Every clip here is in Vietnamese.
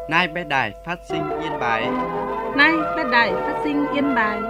Nay bé đài phát sinh Yên Bái. Nay bé đài phát sinh Yên Bái.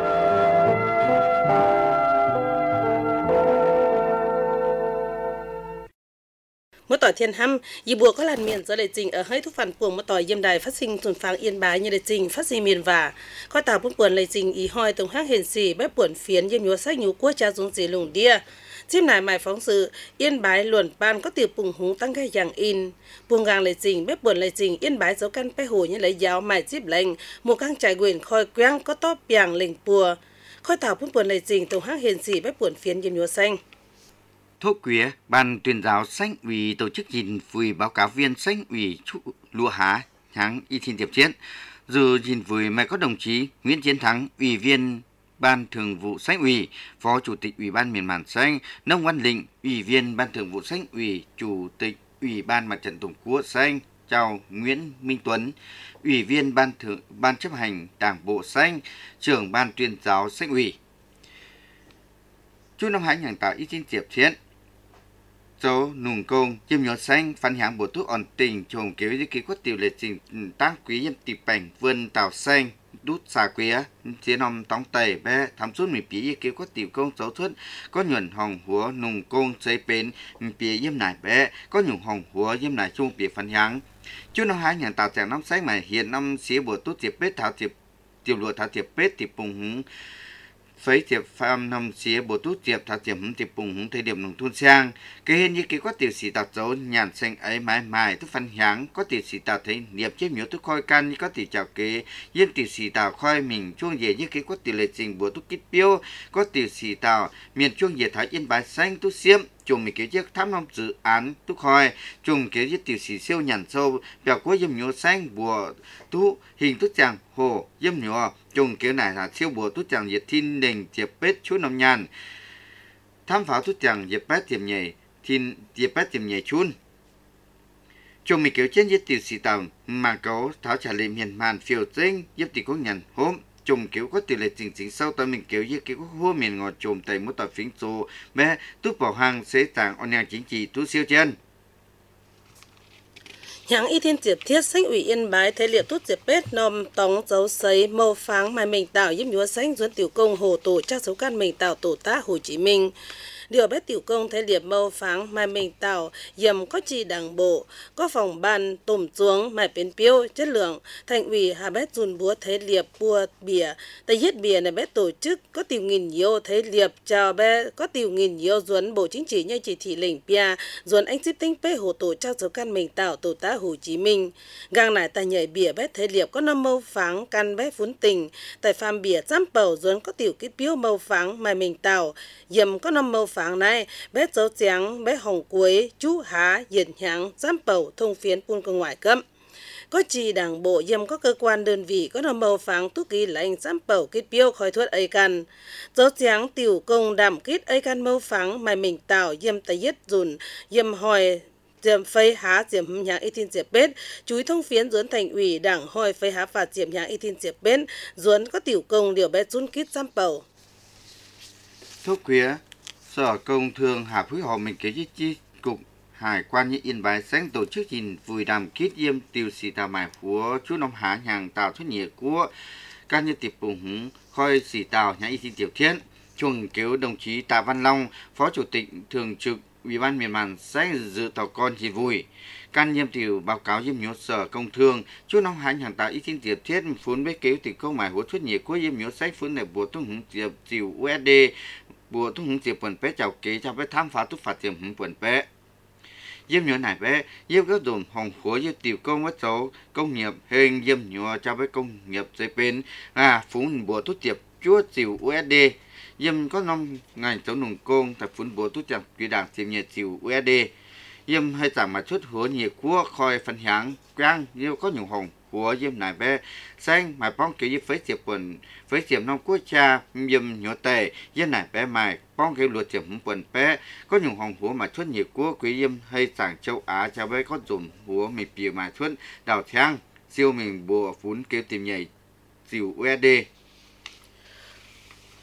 Một tỏi thiên hăm, dì bùa có làn miền do lệ trình ở hơi thúc phản cuồng một tỏi yêm đài phát sinh tuần pháng Yên Bái như lệ trình phát sinh miền và có tàu buôn buồn lệ trình ý hoi tổng hang hiển sĩ bếp buồn phiến yêm nhúa sách nhú cua cha dùng dì lùng đia. Chim nải mài phóng sự Yên Bái luồn ban có tiểu bùng húng tăng gây dạng in buông gang lệ trình bếp buồn lệ trình Yên Bái dấu căn pe hồ như lấy giáo mài chip lệnh một gang trải quyền khoi quang có to piang lệnh bùa khoi tàu buôn buồn lệ trình tổng hang hiển sĩ bếp buồn phiến yêm nhúa xanh. Thốt quía, Ban tuyên giáo Xanh ủy tổ chức nhìn vui báo cáo viên Xanh ủy Lúa Há tháng Y Thiên Tiệp Chiến. Dự nhìn vui mà có đồng chí Nguyễn Chiến Thắng, Ủy viên Ban Thường vụ Xanh ủy, Phó Chủ tịch Ủy ban Miền Màn Xanh, Nông Văn Lĩnh, Ủy viên Ban Thường vụ Xanh ủy, Chủ tịch Ủy ban Mặt trận Tổ quốc Xanh, chào Nguyễn Minh Tuấn, Ủy viên Ban chấp hành Đảng bộ Xanh, Trưởng Ban tuyên giáo Xanh ủy. Chú năm 2000 Y Thiên Tiệp Chiến. Số nùng công chiêm nhón xanh phản hạng bộ thuốc ổn tình trồng kéo dưới ký quất tiểu lệ trình tăng quý nhân tịp bảnh vườn tàu xanh đút xà quía chế nòng tóng tẩy bé thắm suốt mì pí dưới ký quất tiểu công dấu thuất có nhuận hồng húa nùng công xây bến pí yếm nải bé có nhuận hồng húa yếm nải chung pí phản hạng chú năm 2000 tạo trạng năm xanh mà hiện năm xía bộ tốt tiệp bết thảo tiệp tiểu lụa thảo tiệp bết tiệp bùng hứng phấy tiệp pham năm xía bộ tốt tiệp thảo tiệp hứng tiệp bùng hứng thời điểm nông thôn sang cái hiện như cái có tiểu sĩ tạo dấu nhàn xanh ấy mãi mãi tức phân háng có tiểu sĩ tạo thấy niệm chế miếu tức khôi can như có tiểu chào kế yên tiểu sĩ tạo khôi mình chuông về như cái có tiểu lệ trình bộ tốt kích biêu có tiểu sĩ tạo miền chuông về thái Yên Bái xanh tốt xiêm chung mình kế chiếc thám năm dự án túc khoi chung kế chiếc tiểu sĩ siêu nhàn sâu bèo cuối dâm nhúa xanh bùa tú hình túc chàng hồ dâm nhúa chung kế này là siêu bùa túc chàng diệt thiên đình tiệp bết chú nông nhàn tham pháo túc chàng diệt bét tiệm nhảy thiên diệt bét tiệm nhảy chun chung mình kế trên diệt tiểu sĩ tàu mà có tháo trả lời miền màn phiêu tinh giúp tiểu quốc nhàn hôm chùm kiểu có tỷ lệ chính sau tới mình kiểu như kiểu có hô miền ngọt chùm tại một tòa phiến số bé túc bảo hàng sẽ tàng on nhang chính trị tú siêu chân Hãng Y Thiên Tiệp Thiết Xanh ủy Yên Bái thế liệp tốt diệp bết nòm tóng dấu sấy màu pháng mà mình tạo giúp nhúa xanh duấn tiểu công hồ tổ chắc dấu can mình tạo tổ tá Hồ Chí Minh điều bếp tiểu công thế liệp màu pháng mà mình tạo dầm có chi đảng bộ có phòng ban tổm xuống mài bên piêu chất lượng thành ủy hà bếp dùn búa thế liệp bùa bìa tại hết bìa này bếp tổ chức có tiểu nghìn nhiều thế liệp chào bé có tiểu nghìn nhiều duấn bộ chính trị như chỉ thị lệnh pia duấn anh xếp tinh pê hồ tổ chắc dấu can mình tạo tổ tá Hồ Chí Minh gang này tại nhảy bìa bếp thế liệp có năm màu pháng căn bếp phún tình tại phàm bìa giam bầu duấn có tiểu kết piêu màu pháng mà mình tạo dầm có năm màu pháng này bé dấu trắng bé hồng cuối chú há diệt nháng giam bầu thông phiến phun cơ ngoại cấm có chỉ đảng bộ dầm có cơ quan đơn vị có năm màu pháng túc ký lệnh giam bầu kết piêu khói thuốc ấy căn dấu trắng tiểu công đảm kết ấy căn màu pháng mà mình tạo dầm tay yết dùn dầm hỏi diệm phây há diệm nhang Y Thiên Diệp bết chúi thông phiến duấn thành ủy đảng hoi phây há phạt diệm nhang Y Thiên Diệp bết duấn có tiểu công điều bé dun kít giam bầu thốt quía Sở Công Thương Hà Phú Họ mình kế chi cục Hải quan như Yên Bái sáng tổ chức nhìn vui đàm kết yêm tiêu sĩ tàu mài của chú nông há hàng tàu xuất nghĩa của các nhân tiệp bùng hứng khoi sĩ tàu nhà Y Thiên Tiểu Thiên chuồng kéo đồng chí Tạ Văn Long Phó Chủ tịch Thường trực Ủy ban Miền Màn sáng dự tàu con nhìn vui can nhiệm tiểu báo cáo yêm nhớ Sở Công Thương chú nông há hàng tàu Y Thiên Tiểu Thiên phun bế kéo tiểu công mài của xuất nghĩa của yêm nhớ sách phun này bộ tung hứng tiệp tiểu USD bộ thuốc hứng tiệp quần bé chào kế cho bé tham phá túc phạt tiệm hứng quần bé diêm nhớ này bé diêm các đồn hồng khối với tiểu công mất số công nghiệp hình diêm nhớ cho bé công nghiệp dây bên phun bộ thuốc tiệp chúa tiểu USD diêm có năm ngày số nồng công tại phun bộ thuốc tiệp kỳ đảng tiệm nhiệt tiểu USD diêm hay giảm mà xuất hứa nhiệt của khoi phân hạng quang như có nhiều hồng của diêm này bé xanh mà bong kiểu như phế tiệp quần phế tiệp nông quốc cha diêm nhỏ tề diêm này bé mài bong kiểu luật tiệp quần bé có nhiều hồng húa mà xuất nhiệt của quý diêm hay sảng châu Á cho bé có dùng húa mình bìa mà xuất đào thang siêu mình bùa phún kêu tìm nhảy xỉu USD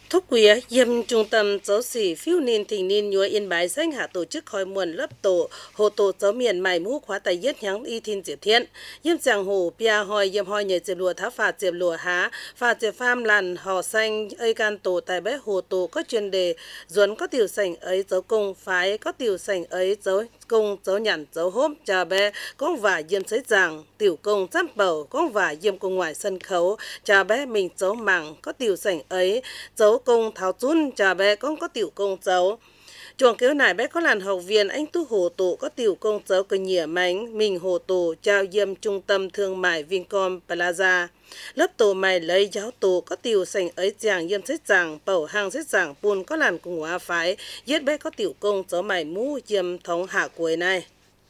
Thúc quía yêm trung tâm giáo sĩ phiêu niên thỉnh niên nhúa yên bái danh hạ tổ chức khói muôn lớp tổ hồ tổ giáo miền mài mũ khóa tài yết nháng y thiên diệp thiên yêm giang hồ pia hoi yêm hoi nhảy diệp lùa thá phạt diệp lùa há phạt diệp pham làn hò xanh ơi can tổ tại bé hồ tổ có chuyên đề duẩn có tiểu sảnh ấy dấu công phái có tiểu sảnh ấy dấu công dấu nhằn dấu hốp trà bé con và yêm sấy giảng tiểu công giáp bầu con và yêm công ngoài sân khấu trà bé mình dấu mảng có tiểu sảnh ấy dấu công tháo chun trà bé con có tiểu công dấu chuồng kéo nải bé có làn học viên anh tu hồ tổ có tiểu công dấu cơ nhỉa mánh mình hồ tổ trao yêm trung tâm thương mại Vincom Plaza lớp tổ mày lấy giáo tổ có tiểu sành ấy giảng yêm xếp giảng bầu hàng xếp giảng buôn có làn cùng hóa phái giết bé có tiểu công dấu mày mũ yêm thống hạ cuối này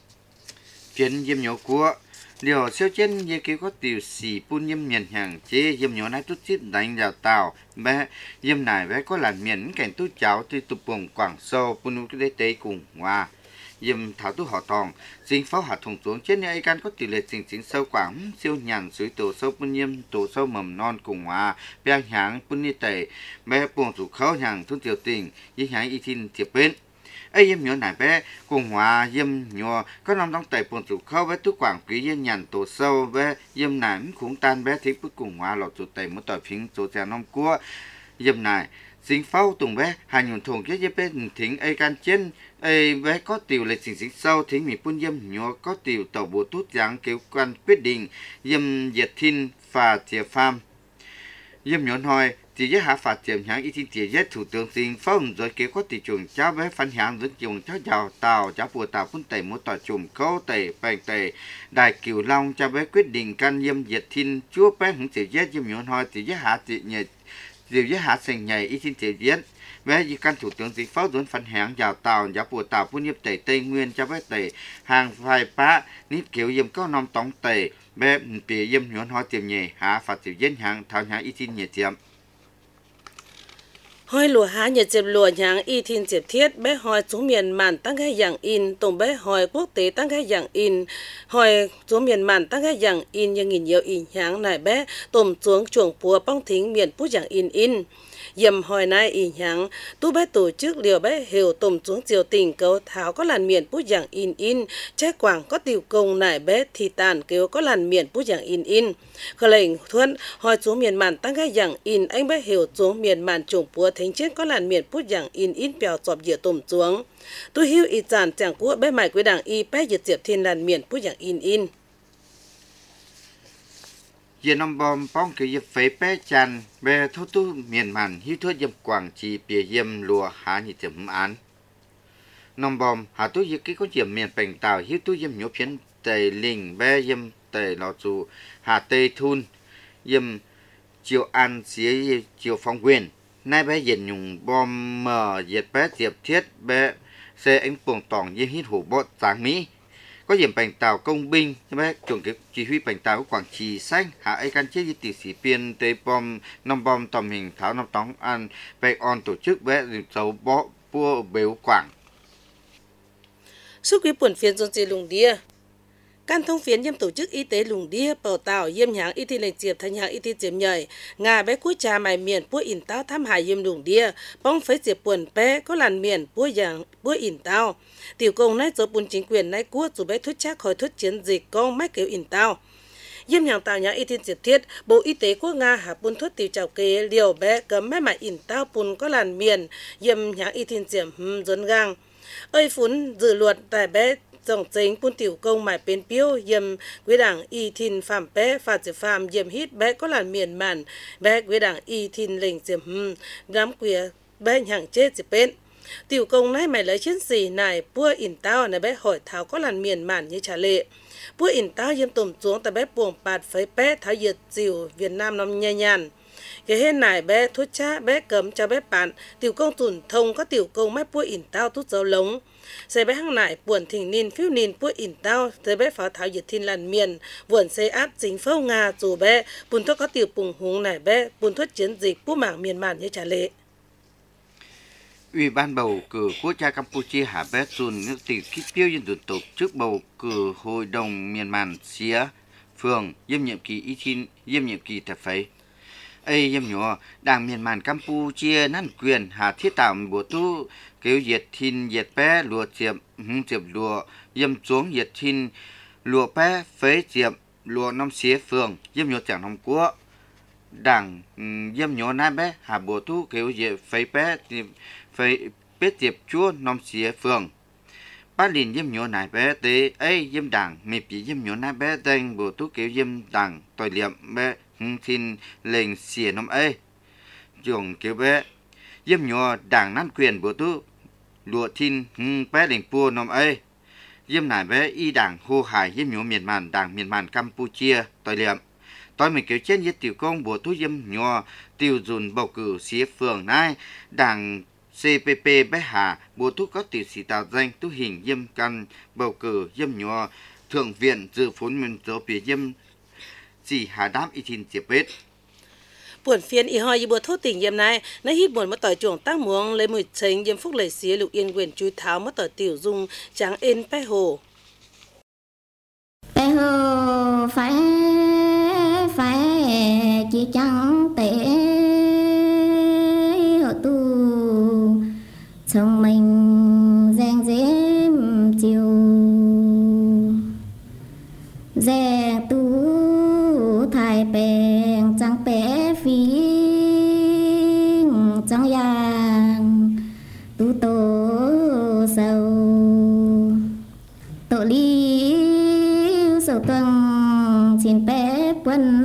chuyến yêm nhỏ của điều siêu trên như kiểu có tiểu xì buôn yêm miền hàng chế yêm nhỏ này tút chít đánh vào tàu bé yêm này bé có làn miền cảnh tu cháu từ tụ bồng Quảng Châu buôn cái đế tế cùng hòa yêm thảo tu họ thòng dính pháo hạt thùng xuống trên những can có tỷ lệ chính sâu quảng siêu nhàn suối tổ sâu buôn yêm tổ sâu mầm non cùng hòa bé hàng buôn như tẩy bé buồn thủ khâu hàng thôn tiểu tình như hàng y tin thiệp bên ấy yêm nhỏ này bé cùng hòa yêm nhỏ có nằm trong tay buồn chủ khâu bé tu quảng quý yêm nhàn tổ sâu bé yêm này cũng tan bé thích bức cùng hòa lọt chủ tay một tỏi phím số trà năm cua yêm này dính phao tùng bé hai nhuận thùng cái yêm bé thính ấy can trên ấy bé có tiểu lệ dính sâu thính mi buôn yêm nhỏ có tiểu tàu bộ tút giáng kéo quan quyết định yêm diệt thiên và tiệp pham yêm nhỏ hỏi chỉ với hạ phạt tiệm hàng y chỉ với thủ tướng xin phong rồi kéo có thị trường cháu bé phản hàng rất dùng cháu giàu tàu cháu bùa tàu phun tẩy một tòa chùm câu tẩy bèn tẩy đại cửu long cháu bé quyết định can yêm diệt thiên chúa bé hứng chỉ với yêm nhọn hỏi chỉ với hạ chỉ nhảy chỉ với hạ sành nhảy y chỉ với bé như can thủ tướng xin phong rồi phản hàng giàu tàu cháu bùa tàu phun yêm tẩy tây nguyên cháu bé tẩy hàng vài bá nít kiểu yêm có nom tống tẩy bé bị yêm nhọn hỏi tiệm nhảy hạ phạt chỉ với hàng thảo hàng y nhảy tiệm hoi lùa há nhật dẹp lùa nháng y thiên diệp thiết bé hoi xuống miền màn tăng cái dạng in tổng bé hoi quốc tế tăng cái dạng in hoi xuống miền màn tăng cái dạng in như nghìn nhiều in nháng này bé tôm xuống chuồng pua bong thính miền pú dạng in dầm hoi nay in nháng tu bé tổ chức liều bé hiểu tôm xuống chiều tình cấu tháo có làn miền pú dạng in trái quảng có tiểu công này bé thì tàn kêu có làn miền pú dạng in khởi lệnh thuận hoi xuống miền màn tăng cái dạng in anh bé hiểu xuống miền màn chuồng pua thính chết có làn miền pú dạng in bèo chọp dừa tôm xuống tu hiu y giản chẳng của bé mày của đảng y bé diệt diệp thiên làn miền pú dạng in giờ năm bom bong cái dịp phế bé chăn bé thốt tu miền màn hiu thốt dịp Quảng Trị bìa yêm lùa há như chấm án năm bom há tu dịp cái có dịp miền bành tàu hiu tu yêm nhổ phiến tây linh bé yêm tây lò dù hà tây thun yêm chiều an xía chiều phong quyền nay bé dệt nhung bom mờ dệt bé diệp thiết bé xe ánh buồng tòng yêm hít hủ bọt sáng mỹ có điểm bành tàu công binh bé chuẩn cái chỉ huy bành tàu Quảng Trị xanh hạ ấy can chết như tỷ sĩ biên tây bom năm bom tầm hình tháo năm tóng ăn bé on tổ chức bé dấu bó bua béo Quảng suốt quý buồn phiên dồn dì lùng đia can thông phiến yêm tổ chức y tế lùng đia bầu tàu yêm nháng y thi lệnh diệp thành nháng y thi diệp nhảy ngà bé cuối trà mài miền bua in tao thăm hải yêm lùng đia bong phế diệp buồn bé có làn miền bua giang bua in tao tiểu công nay giờ buồn chính quyền nay cua dù bé thuyết chắc khỏi thuyết chiến dịch con mách kéo in tao yêm nhàng tàu nháng y thi diệp thiết bộ y tế quốc nga hạ buôn thuốc tiểu chào kế liều bé cấm mái mải in tao buồn có làn miền yêm nháng y thi diệp dấn gang ơi phun dự luật tại bé dòng chính buôn tiểu công mải bên piêu yêm quý đảng y thìn phạm bé phạt diệp phạm yêm hít bé có làn miền màn bé quý đảng y thìn lệnh diệp đám quìa bé nhàng chết diệp bên tiểu công nay mày lấy chiến sĩ này bua in tao này bé hỏi tháo có làn miền màn như trả lệ bua in tao yêm tùm xuống tại bé buồng bạt phấy bé tháo diệt diều Việt Nam năm nhẹ nhàn cái hết này bé thuốc cha bé cấm cho bé bạn tiểu công tủn thông có tiểu công máy bua in tao tút dấu lống xe bé hăng nải buồn thỉnh nín phiêu nín bua in tao tới bé pháo tháo diệt thiên làn miền buồn xe áp chính phâu nga dù bé buồn thuốc có tiểu bùng húng này bé buồn thuốc chiến dịch bua mảng miền màn như trả lệ Ủy ban bầu cử quốc gia Campuchia Hà Bé Sun nước tỉnh Kích Tiêu dân tổ chức bầu cử hội đồng miền màn xía phường yêm nhiệm kỳ y thiên yêm nhiệm kỳ tập phấy ấy yếm nhỏ đảng miền màn Campuchia năn quyền hạ thiết tạo bộ tu kêu diệt thìn diệt bé lùa chiệp lùa yếm xuống diệt thìn lùa bé phế chiệp lùa năm xía phường yếm nhỏ chẳng năm quốc đảng yếm nhỏ nai bé hạ bộ tu kêu diệt phế bé phế bé chiệp chúa năm xía phường bác liền yếm nhỏ nai bé tế ấy yếm đảng mệt bị yếm nhỏ nai bé danh bộ tu kêu yếm đảng tội liệm bé thìn lệnh xỉa năm ấy dùng kêu bé yếm nhỏ đảng năn quyền bộ tu lùa thìn bé lệnh pua năm ấy yếm nải bé y đảng hô hải yếm nhỏ miền màn đảng miền màn Campuchia tội liệm tôi mình kêu trên yết tiểu công bộ tu yếm nhỏ tiêu dùn bầu cử xía phường này đảng CPP bé hà bộ tu có tiểu sĩ tạo danh tu hình yếm căn bầu cử yếm nhỏ thượng viện dự phốn mình dấu bìa yếm chỉ hà đám y thìn chế bết buồn phiên y hoi y bùa thốt tình yếm này nó hít buồn mất tỏi chuồng tác muông lấy mùi chênh yếm phúc lầy xía lục yên quyền chui tháo mất tỏi tiểu dung tráng ên bé hồ phải chỉ chẳng tệ hộ tu chồng mình giang dễ chiều dè tu thải bèn chẳng bé phí chẳng yang tu tổ sầu tổ lý sầu tuần xin bé quân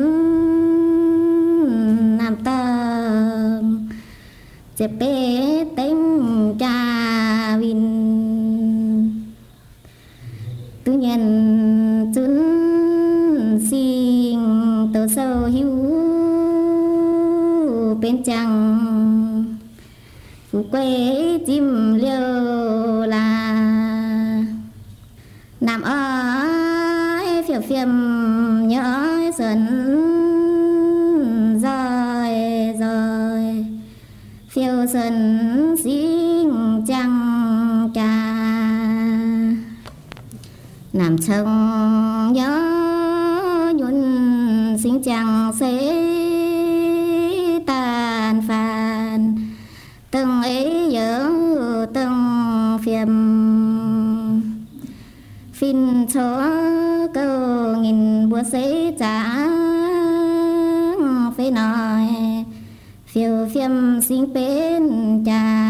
nam tâm chế bé tính cha vin tu nhân chun xin tổ sâu hiu bên chẳng phú quê chim liêu là nam ơi phiêu phiêm nhớ xuân rồi phiêu xuân xin chẳng cha nam sông nhớ nhuận xin chẳng sẽ tàn phàn từng ấy nhớ từng phiền phim số câu nghìn bữa sẽ trả phải nói phiêu phiêm xin bên cha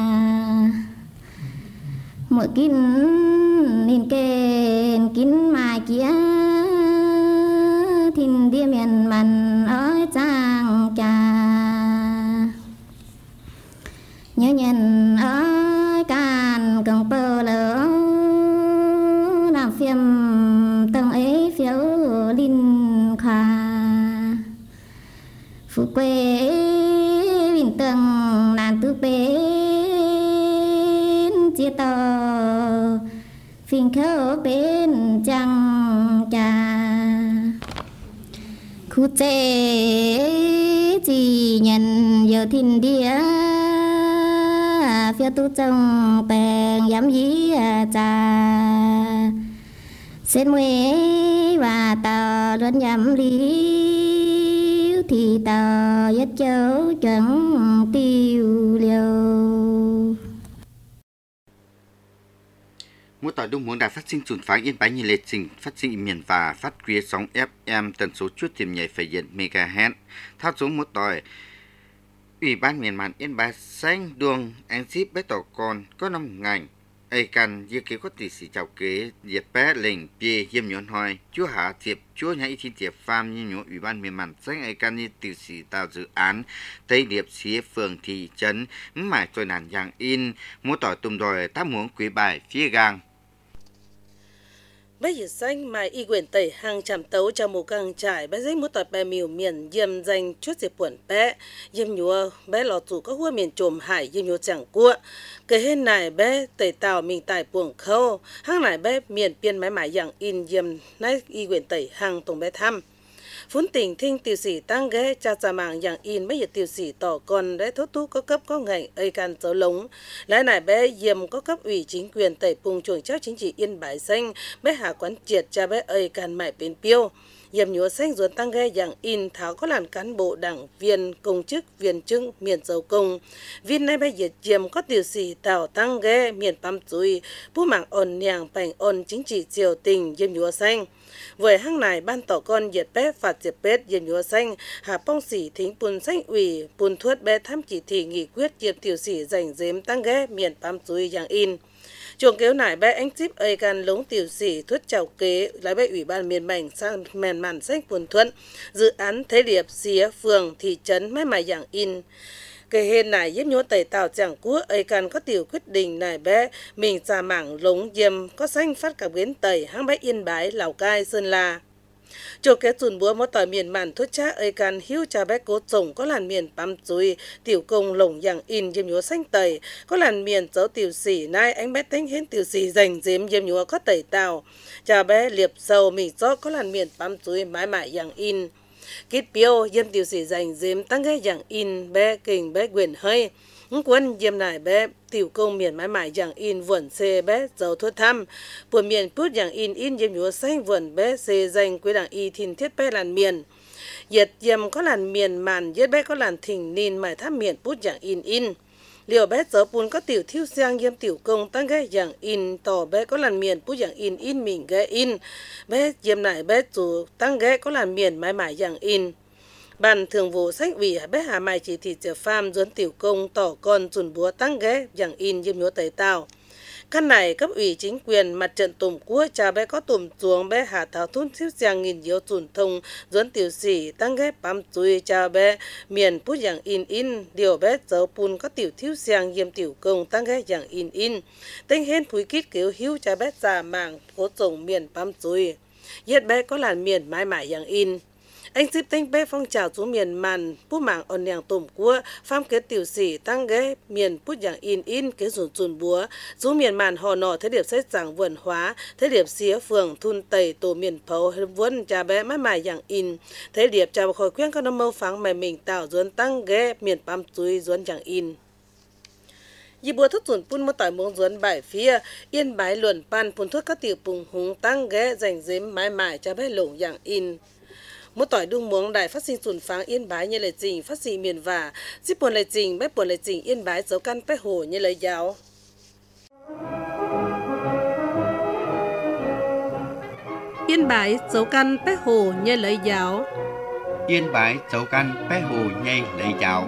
mỗi kín nên kên kín mai kia thìn địa miền mặn ở trang cha nhớ nhận ở can cần bơ lỡ làm phiêm từng ấy phiếu linh kha phụ quê bình tường nàn tư bên chia tờ phiền khâu bên trăng trà khu chế chỉ nhận giờ thìn đĩa phiêu tu trông bèn dám dí trà xin mê và tờ luôn dám lý thì tờ giết chấu chẳng tiêu liều Mỗi tỏi đông muốn đã phát sinh chuẩn phá yên bái như lệ trình phát sinh miền và phát quy sóng FM tần số chút tìm nhảy phải diện MHz. Thao số mỗi tỏi Ủy ban miền màn yên bái xanh đường anh ship bé tỏ con có 5 ngành. Ây cần dự kế có tỷ sĩ chào kế diệt bé lệnh bia hiếm nhọn hỏi chúa hạ thiệp chúa nhảy thiên thiệp farm như nhổ Ủy ban miền màn xanh ây cần như tỷ sĩ tạo dự án Tây Điệp xía phường thị trấn mải trôi nản dạng in mỗi tỏi tùm đòi tác muốn quý bài phía gang. Bây giờ xanh mai y quyền tẩy hàng trăm tấu cho một càng trải bé giấy một tỏi bé miều miền dìm danh chút dịp buồn bé dìm nhúa bé lò chủ có hua miền trồm hải dìm nhúa chẳng cua cái hên này bé tẩy tàu mình tải buồng khâu hàng này bé miền biên máy mải dạng in dìm nãy y quyền tẩy hàng tổng bé thăm phun tỉnh thinh tiêu sĩ tăng ghé cha mạng dạng in mấy giờ tiêu sĩ tỏ còn để thốt tú có cấp có ngành ây can dấu lống lại này bé dìm có cấp ủy chính quyền tẩy vùng chuồng cháu chính trị yên bái xanh bé hạ quán triệt cha bé ây can mải bên piêu yếm nhúa xanh ruột tăng ghe dạng in tháo có làn cán bộ đảng viên công chức viên chức miền dầu công viên nay bây diệt diệm có tiểu sĩ tạo tăng ghe miền pam chuốiผู้mạng ổn nhàng bành ổn chính trị triều tình yếm nhúa xanh với hang này ban tỏ con diệt bé phạt diệt bết yếm nhúa xanh hạ phong sĩ thính pun xanh ủy pun thuất bé thăm chỉ thị nghị quyết yếm tiểu sĩ giành dếm tăng ghe miền pam chuối dạng in chuồng kéo nải bé anh chip ơi can lống tiểu sĩ thuyết chào kế lái bé ủy ban miền mảnh sang mền màn sách buồn thuận dự án thế điệp xía phường thị trấn máy mài dạng in cái hên này giúp nhúa tẩy tạo chẳng cua ơi can có tiểu quyết định này bé mình ra mảng lống diêm có xanh phát cả bến tẩy hang bé Yên Bái Lào Cai Sơn La chỗ kế chùn búa mỗi tỏi miền màn thốt cha ơi can hiu cha bé cố trồng có làn miền pam chuối tiểu công lồng dạng in diêm nhúa xanh tẩy có làn miền dấu tiểu sĩ nay anh bé tính hến tiểu sĩ dành diêm diêm nhúa có tẩy tàu cha bé liệp sầu mì chót có làn miền pam chuối mãi mãi dạng in kít piêu diêm tiểu sĩ dành diêm tăng cái dạng in bé kình bé quyền hơi quân diêm này bé tiểu công miền mãi mãi dạng in vườn xe bé dầu thuốc thăm của miền pút dạng in diêm nhúa xanh vườn bé xe dành quê đảng y thìn thiết bé làn miền diệt diêm có làn miền màn giết bé có làn thỉnh nín mãi thăm miền pút dạng in liều bé dấu pun có tiểu thiêu sang diêm tiểu công tăng cái dạng in tỏ bé có làn miền pút dạng in mình ghé in bé diêm này bé chủ tăng ghé có làn miền mãi mãi dạng in ban thường vụ sách ủy bé hà mai chỉ thị chợ farm duấn tiểu công tỏ con chuẩn búa tăng ghé dạng in diêm nhúa tẩy tàu căn này cấp ủy chính quyền mặt trận tùm cua cha bé có tùm xuống bé hà thảo thun xíu giang nghìn diếu chuẩn thông duấn tiểu sĩ tăng ghé pam chuối cha bé miền pút dạng in điều bé dấu pun có tiểu thiếu giang diêm tiểu công tăng ghé dạng in tên hên phúi kít kiểu hiu cha bé già mảng cố trồng miền pam chuối yết bé có làn miền mãi mãi dạng in anh ship tinh bé phong trào xuống miền màn bút mạng ổn nhàng tùm cua pham kế tiểu sĩ tăng ghé miền bút dạng in kế dùn búa xuống miền màn hò nọ thế điệp sách giảng vườn hóa thế điệp xía phường thun tẩy tổ miền phấu vốn cha bé mãi mãi dạng in thế điệp cha khỏi khuyên các năm mâu pháng mày mình tạo duấn tăng ghé miền pam chuối duấn dạng in dì bùa thất dùn pun một tỏi muống duấn bài phía Yên Bái luận pan pun thuốc các tiểu bùng húng tăng ghé dành dếm mãi mãi cha bé lủng dạng in một tỏi đung muống đại phát sinh sùn pháng Yên Bái như lời trình phát sinh miền vả giúp buồn lời trình bếp buồn lời trình Yên Bái dấu căn bếp hồ như lời giáo Yên Bái dấu căn bếp hồ như lời giáo Yên Bái dấu căn bếp hồ như lời giáo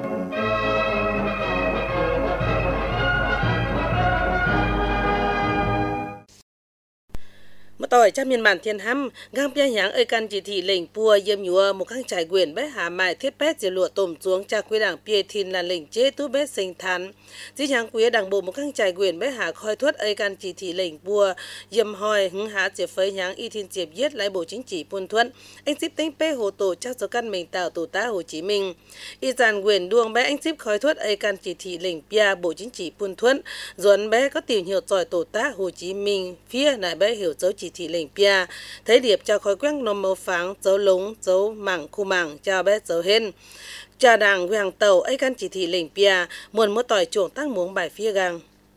một tỏi trong miền bản thiên hăm gang bia nháng ơi can chỉ thị lệnh pua yếm nhúa một khang trải quyền bé hà mài thiết bé diệt lụa tôm xuống cha quý đảng bia thìn là lệnh chế tu bé sinh thán chỉ nháng quý đảng bộ một khang trải quyền bé hà khoi thuất ơi can chỉ thị lệnh pua yếm hoi hứng há diệt phơi nháng y thìn diệt giết lại bộ chính trị pun thuất anh ship tính bé hồ tổ cha số căn mình tạo tổ tá Hồ Chí Minh y dàn quyền đuông bé anh ship khoi thuất ơi can chỉ thị lệnh bia bộ chính trị pun thuất dồn bé có tìm hiểu giỏi tổ tá Hồ Chí Minh phía này bé hiểu dấu chỉ thị lệnh pia thấy điệp cho khói quăng nôm màu pháng dấu lúng dấu mảng khu mảng cho bé dấu hên cha đảng hoàng tàu ấy căn chỉ thị lệnh pia muôn một tỏi chuồng tăng muống bài phía gang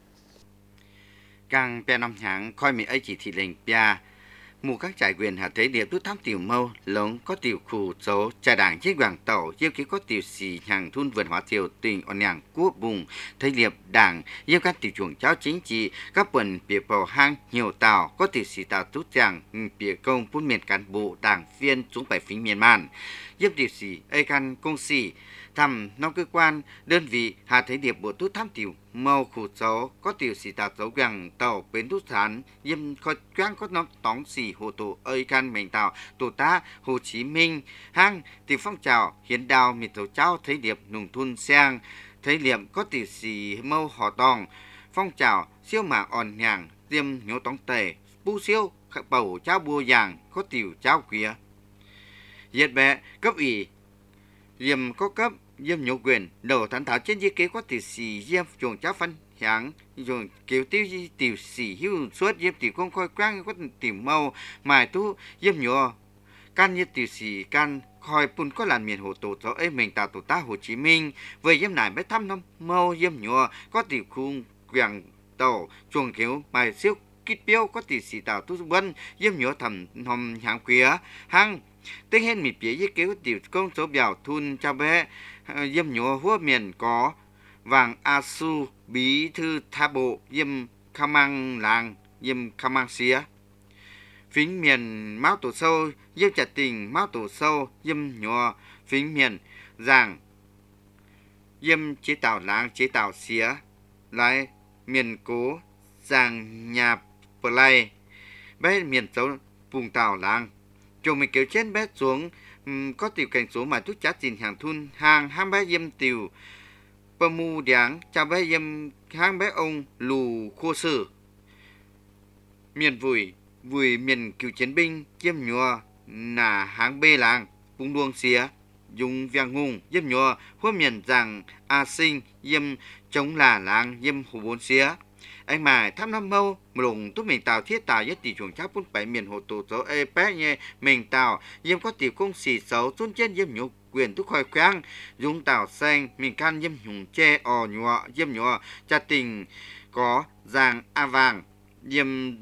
càng pe năm tháng coi mình ấy chỉ thị lệnh pia mù các trải quyền hạt thế điệp rút thăm tiểu mâu lống có tiểu khu dấu cha đảng chiếc hoàng tàu yêu ký có tiểu xì hàng thun vườn hóa triều tình on nhàng quốc bùng thấy điệp đảng yêu các tiểu chuồng cháu chính trị các quần bìa bầu hang nhiều tàu có tiểu xì tàu tút giảng bìa công phun miền cán bộ đảng viên xuống bài phính miền màn giúp tiểu xì ê can công xì thăm nông cơ quan đơn vị hà thấy điệp bộ tút thăm tiểu mâu khu dấu có tiểu xì tàu dấu hoàng tàu bến tút sản yếm khói quang có nó tóng xì hồ tổ ơi can mình tạo tổ tá Hồ Chí Minh hang tiểu phong trào hiến đào miệt tổ cháu thấy điệp nùng thun sang thấy điệp có tiểu xì mâu họ tòng phong trào siêu mạng on nhàng tiêm nhố tóng tề bu siêu bầu cháu bùa vàng có tiểu cháu quía diệt bé cấp ủy diêm có cấp diêm nhổ quyền đầu thản thảo trên di kế có tiểu xì diêm chuồng cháu phân hạng dùng kiểu tiểu xì hưu suốt diêm tiểu công khôi quang có tiểu mâu mài tu diêm nhổ can như tiểu xì can khôi pun có làn miền hồ tổ cho ấy mình tạo tổ tá Hồ Chí Minh với diêm này mới thăm năm mâu diêm nhổ có tiểu khung quàng tàu chuồng kiểu mài siêu kít biêu có tiểu xì tạo tu vân diêm nhổ thầm hòm hạng quía hang tức hết mì phía với kéo tiểu công số biểu thun cho bé dâm nhúa húa miền có vàng asu bí thư tha bộ dâm kham mang làng dâm kham mang xía phính miền máu tổ sâu dâm trả tình máu tổ sâu dâm nhúa phính miền giảng dâm chế tạo làng chế tạo xía lại miền cố giảng nhà play bé miền xấu vùng tàu làng chồng mình kéo trên bé xuống có tiểu cảnh số mà thuốc chát chín hàng thun hàng ham bé dâm tiểu bờ mu đáng cha bé dâm hàng bé ông lù khô sử miền vùi miền cựu chiến binh chiêm nhùa nà hàng bê làng vùng đuông xía dùng vàng hùng dâm nhùa hua miền rằng a sinh dâm chống là làng dâm hồ bốn xía anh mài thăm năm mâu lùng túc mình tàu thiết tàu nhất tỷ chuồng chắp bốn bảy miền hồ tổ số ê bé nhé mình tàu dâm có tiểu công xì xấu xuống trên dâm nhục quyền túc khỏi khoang dùng tàu xanh mình can dâm hùng che ò nhọ dâm nhọ cha tình có giàng a vàng dâm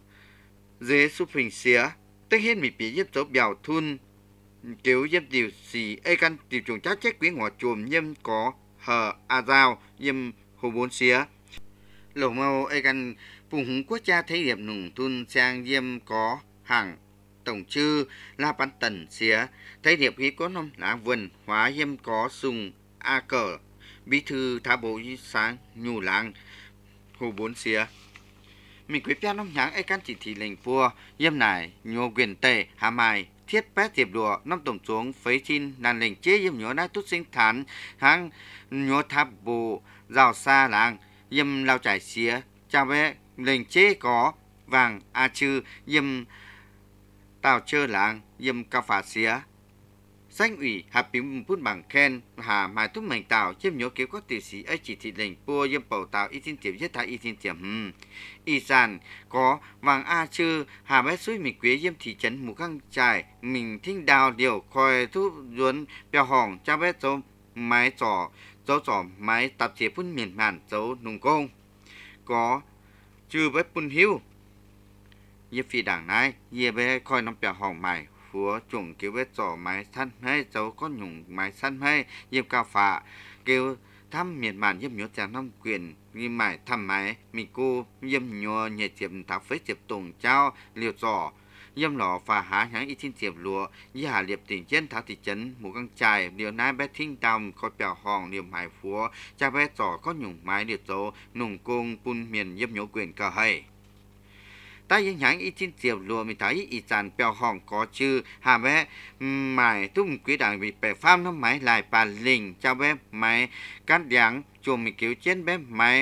dế súp hình xía tất hết mình bị dâm số bèo thun kiểu dâm tiểu xì ê căn tiểu chuồng chắp chết quý ngọ chùm dâm có hờ a dao dâm hồ bốn xía lẩu màu ai gần vùng hùng quốc gia thấy điểm nùng thun sang diêm có hàng tổng chư la ban tần xía thấy điểm khí có năm lá vườn hóa diêm có sùng a cờ bí thư thả bộ sáng nhù làng hồ bốn xía mình quyết ra năm nháng ai căn chỉ thị lệnh vua diêm này nhô quyền tề hà mài thiết bét tiệp đùa năm tổng xuống phấy chin đàn lệnh chế diêm nhó nai tút sinh thán hang nhó tháp bộ rào xa làng dâm lao trải xía cha bé lệnh chế có vàng a chư dâm tàu chơ làng dâm cao phá xía danh ủy hạp bím phút bằng khen hà mai thúc mệnh tàu chiêm nhớ kế có tiểu sĩ ấy chỉ thị lệnh bua dâm bầu tàu y tin tiệm nhất thái y tin tiệm y sàn có vàng a chư hà bé suối mình quế dâm thị trấn mù căng trải mình thinh đào điều coi thu duốn bèo hỏng cha bé dâu máy trò dấu trò máy tạp chế phun miền màn dấu nùng công có chư với phun hiu như phi đảng này dìa bé coi nó bèo hỏng mày phúa chuồng kêu bé trò máy săn hay dấu có nhung máy săn hay dìa cao phạ kêu thăm miền màn dâm nhớ chàng năm quyền như mày thăm máy mình cô dâm nhớ nhẹ tiệm thảo phế tiệp tùng trao liều trò dâm lọ và há nháng y thiên tiệp lúa y hà liệp tỉnh trên thảo thị trấn mù căng trải điều nai bé thinh đầm có bèo hòn điều mài phúa cha bé trò có nhung mái điều dấu nùng cung pun miền dâm nhớ quyền cờ hay ta y nháng y thiên tiệp lúa mình thấy y tràn bèo hòn có chư hà bé mài tung quý đảng bị bè pham nó máy lại bà lình cha bé máy cắt đắng chuồng mình cứu trên bé máy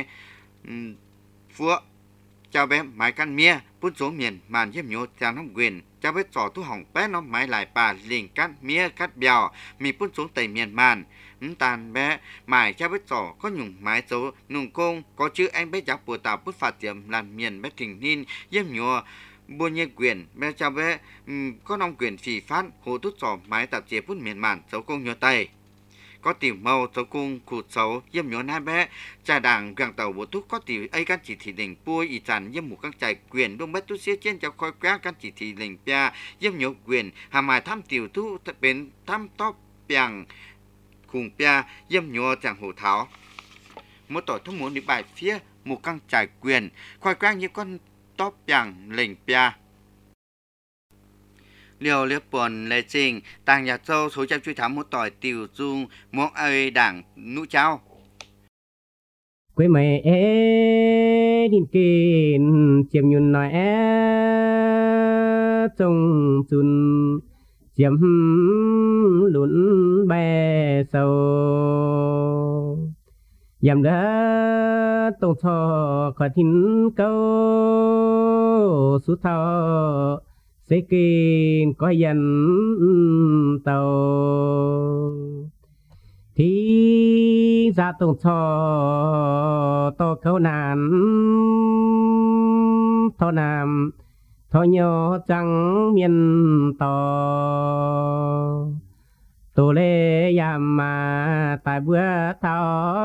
phúa cha bé máy căn mía phun xuống miền màn dâm nhớ chàng nông quyền cha bé trò thu hỏng bé nó máy lại bà lình cắt mía cắt bèo mi phun xuống tây miền màn tàn bé mài cha bé trò có nhung mái dấu nùng công có chữ anh bé giáp bùa tàu bút phạt tiệm làm miền bé thình ninh dâm nhớ buôn nhẹ quyền bé cha bé có nông quyền phì phát hồ tút trò máy tạp chế phun miền màn dấu công nhớ tây có tiểu mâu dấu cung cụt xấu dâm nhớ hai bé trà đảng gàng tàu bộ thuốc có tiểu ấy căn chỉ thị lệnh bôi y tràn dâm một căn trải quyền đông bét tu xía trên cho khói quá căn chỉ thị lệnh pia dâm nhớ quyền hà mài thăm tiểu thu bên thăm top piang khùng pia dâm nhớ chẳng hồ tháo mỗi tội thông muốn đi bài phía một căn trải quyền khói quá như con top piang lệnh pia liều liếp buồn lệ trình tàng nhà châu số trăm truy thám một tỏi tiểu dung mong ơi đảng nụ cháu quê mày đình kên chiếm nhún nói trông chun chiếm lún bè sâu dầm đã tông thọ khỏi thính câu sú thọ sẽ kên có dân tàu thì ra tông thọ to câu nàn thọ nam thọ nhỏ trắng miền to tổ lê yam mà tại bữa thọ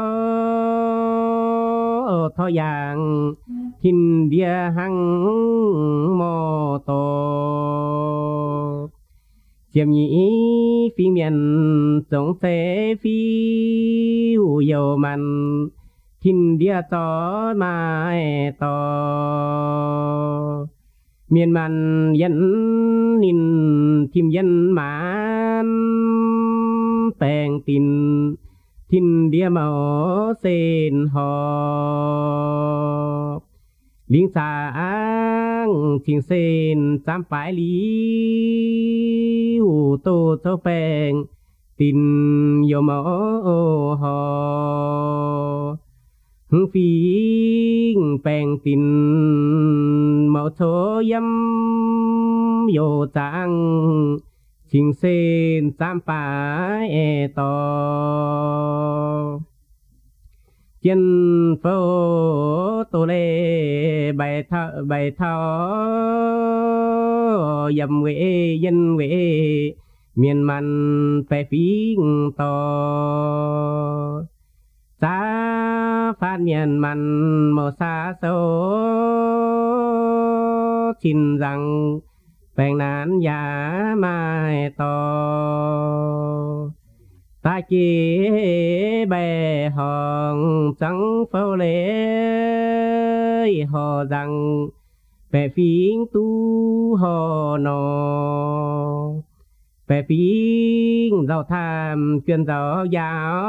thọ yang hin bia hăng mò to chiêm nhĩ phi miền sống xe phi hủ dầu mặn thìn địa to mai to miền mặn dân nín thìm dân mãn bèn tin thìn địa màu sen hò lính sáng chính sen tám phải lý hủ tô châu bèn tin yo màu hò hương phi bèn tin màu thô yếm yo trang chính sen tám phải to chân phố tô lê bài thao dầm quê dân quê miền man phải phí to xa phát miền man màu xa xấu xin rằng bèn nán giá mai to ta chỉ bè hòn trắng phao lễ họ rằng bè phiến tu họ nọ bè phiến giàu tham chuyên giàu giáo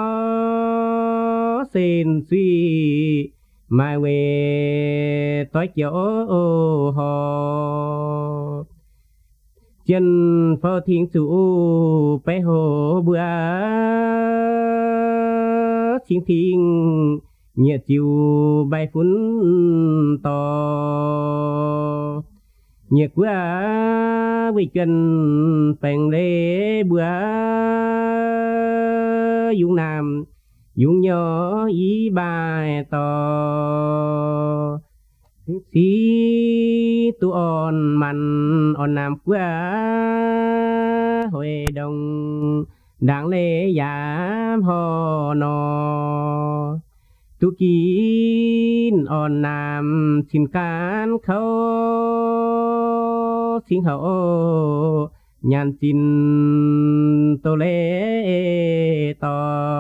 xin suy mai về tối chỗ họ chân phao thiên chủ bé hồ bữa thiên thiên nhiệt chiều bay phun to nhiệt bữa với chân bèn lê bữa dung nam dung nhỏ ý bài to si tu on man on nam quá hồi đông đáng lễ giảm ho nọ tu kín on nam xin can khâu xin hậu nhàn xin tô lễ to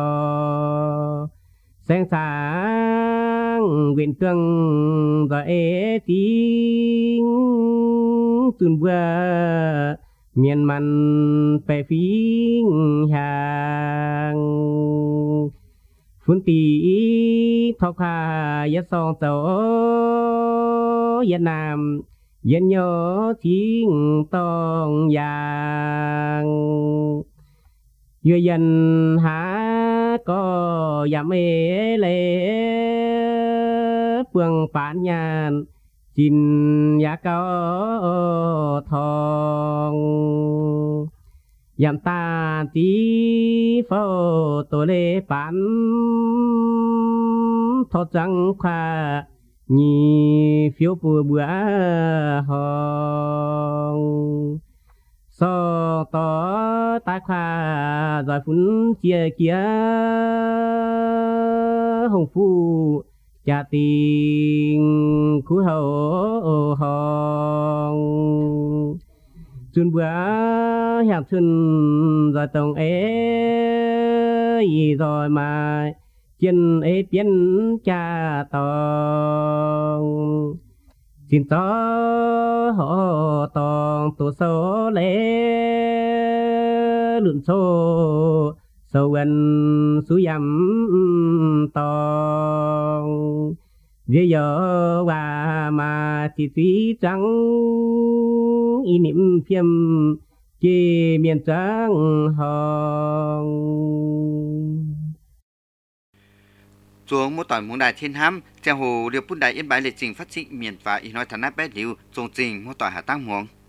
sáng sáng nguyện cương rồi tiếng tuôn bữa miền man phải phiến hàng phun tí thọ hà nhất song tàu Việt Nam dân nhớ tiếng tông vàng vừa dân há có giảm ế lệ phương phản nhàn xin giá cao thong giảm ta tí phô tổ lê phản thọ trắng khoa nhì phiếu bùa bữa hong so to ta khoa rồi phun chia kia hồng phu cha tình cú hậu hong chuồn bữa hạt chuồn rồi tông ấy rồi mà chân ấy biến cha tòng xin to họ tòng tổ số lễ lượn số sâu gần suối dầm tòng bây giờ và mà chỉ suy trắng ý niệm phim chỉ miền trắng hồng xuống một tỏi muốn đại thiên hám trang hồ điều bút đại yên bái lịch trình phát triển miền và ý nói thắn nát bé liu dùng trình một tỏi hạ tăng muống